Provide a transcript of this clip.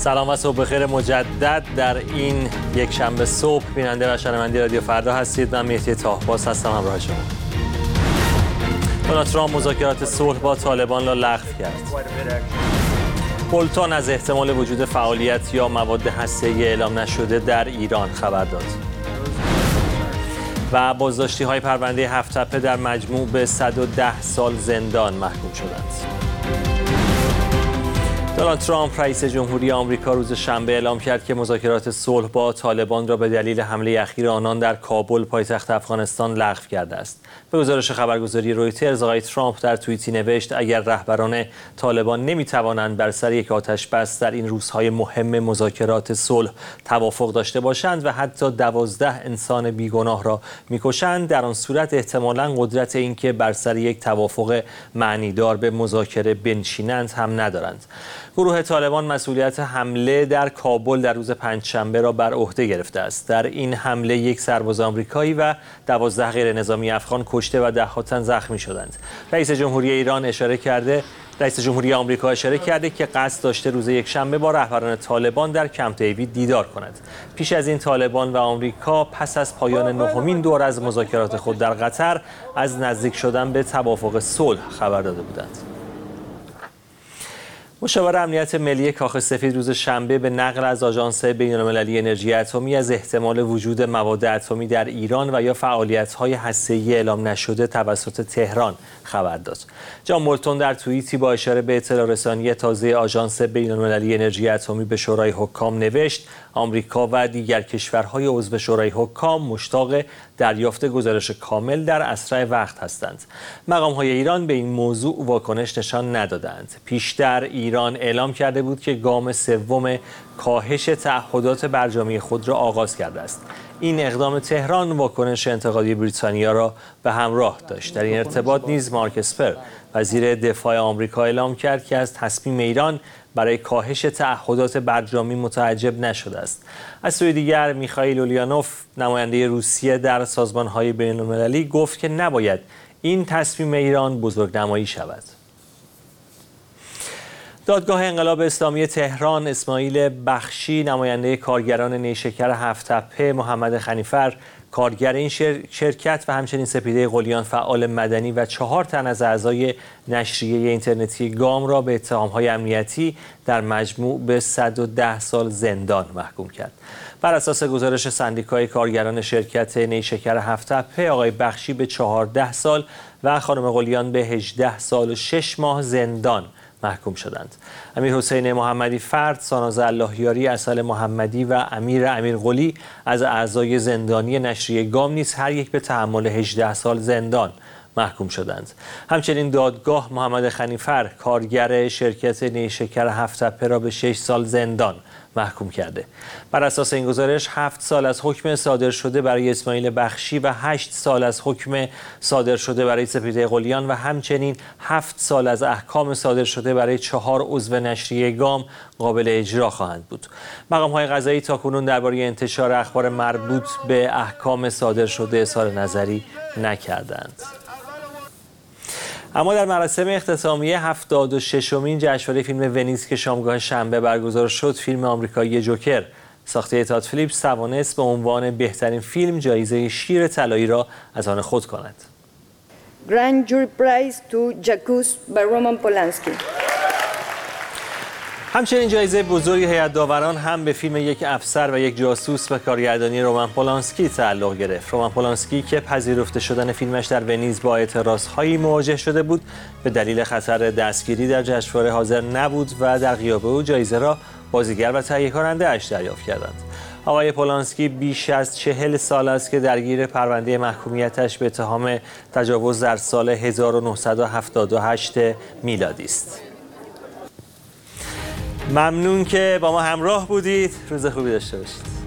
سلام و صبح بخیر مجدد در این یک شنبه صبح. بیننده و شنونده رادیو فردا هستید. من مهدی طاهباز هستم همراه شما. دونالد ترامپ مذاکرات صلح با طالبان را لغو کرد. بولتون از احتمال وجود فعالیت یا مواد هسته‌ای اعلام نشده در ایران خبر داد. و بازداشتی‌های پرونده هفت‌تپه در مجموع به 110 سال زندان محکوم شدند. دونالد ترامپ رئیس جمهوری آمریکا روز شنبه اعلام کرد که مذاکرات صلح با طالبان را به دلیل حمله اخیر آنان در کابل پایتخت افغانستان لغو کرده است. به گزارش خبرگزاری رویترز آقای ترامپ در توییتی نوشت اگر رهبران طالبان نمی‌توانند بر سر یک آتش‌بس در این روزهای مهم مذاکرات صلح توافق داشته باشند و حتی 12 انسان بیگناه را می‌کشند، در آن صورت احتمالاً قدرت اینکه بر سر یک توافق معنیدار به مذاکره بنشینند هم ندارند. گروه طالبان مسئولیت حمله در کابل در روز پنجشنبه را بر عهده گرفته است. در این حمله یک سرباز آمریکایی و 12 غیر نظامی افغان کشته و ده‌ها تن زخمی شدند. رئیس جمهوری آمریکا اشاره کرده که قصد داشته روز یکشنبه با رهبران طالبان در کمپ دیوید دیدار کند. پیش از این طالبان و آمریکا پس از پایان نهمین دور از مذاکرات خود در قطر از نزدیک شدن به توافق صلح خبر داده بودند. مشاور امنیت ملی کاخ سفید روز شنبه به نقل از آژانس بین‌المللی انرژی اتمی از احتمال وجود مواد اتمی در ایران و یا فعالیت‌های هسته‌ای اعلام نشده توسط تهران خبر داد. جان بولتون در توییتی با اشاره به اطلاع رسانی تازه آژانس بین‌المللی انرژی اتمی به شورای حکام نوشت آمریکا و دیگر کشورهای عضو شورای حکام مشتاق دریافت گزارش کامل در اسرع وقت هستند. مقام‌های ایران به این موضوع واکنش نشان ندادند. پیشتر ایران اعلام کرده بود که گام سوم کاهش تعهدات برجامی خود را آغاز کرده است. این اقدام تهران واکنش انتقادی بریتانیا را به همراه داشت. در این ارتباط نیز مارک اسپر وزیر دفاع آمریکا اعلام کرد که از تصمیم ایران برای کاهش تعهدات برجامی متعجب نشده است. از سوی دیگر میخائیل اولیانوف نماینده روسیه در سازمان‌های بین‌المللی گفت که نباید این تصمیم ایران بزرگنمایی شود. دادگاه انقلاب اسلامی تهران اسماعیل بخشی نماینده کارگران نیشکر هفت‌تپه، محمد خنیفر کارگر این شرکت و همچنین سپیده قلیان فعال مدنی و 4 تن از اعضای نشریه اینترنتی گام را به اتهام‌های امنیتی در مجموع به 110 سال زندان محکوم کرد. بر اساس گزارش سندیکای کارگران شرکت نیشکر هفت‌تپه آقای بخشی به 14 سال و خانم قلیان به 18 سال و 6 ماه زندان محکوم شدند. امیر حسین محمدی فرد، ساناز اللهیاری، اصل محمدی و امیر قلی از اعضای زندانی نشریه گام نیز هر یک به تحمل 18 سال زندان محکوم شدند. همچنین دادگاه محمد خنیفر کارگر شرکت نیشکر هفت‌تپه را به 6 سال زندان محکوم کرده. بر اساس این گزارش 7 سال از حکم صادر شده برای اسماعیل بخشی و 8 سال از حکم صادر شده برای سپیده قلیان و همچنین 7 سال از احکام صادر شده برای 4 عضو نشریه گام قابل اجرا خواهند بود. مقام‌های قضایی تاکنون درباره انتشار اخبار مربوط به احکام صادر شده اظهار نظری نکردند. اما در مراسم اختتامیه 76مین جشنواره فیلم ونیز که شامگاه شنبه برگزار شد، فیلم آمریکایی جوکر ساخته تاد فیلیپس توانست به عنوان بهترین فیلم جایزه شیر طلایی را از آن خود کند. Grand Jury Prize to Jacques by Roman Polanski. همچنین جایزه بزرگ هیئت داوران هم به فیلم یک افسر و یک جاسوس به کارگردانی رومن پولانسکی تعلق گرفت. رومن پولانسکی که پذیرفته شدن فیلمش در ونیز با اعتراضهایی مواجه شده بود، به دلیل خطر دستگیری در جشنواره حاضر نبود و در غیاب او جایزه را بازیگر و تهیه کننده اش دریافت کردند. آقای پولانسکی بیش از 40 سال است که درگیر پرونده محکومیتش به اتهام تجاوز در سال 1978 میلادی است. ممنون که با ما همراه بودید. روز خوبی داشته باشید.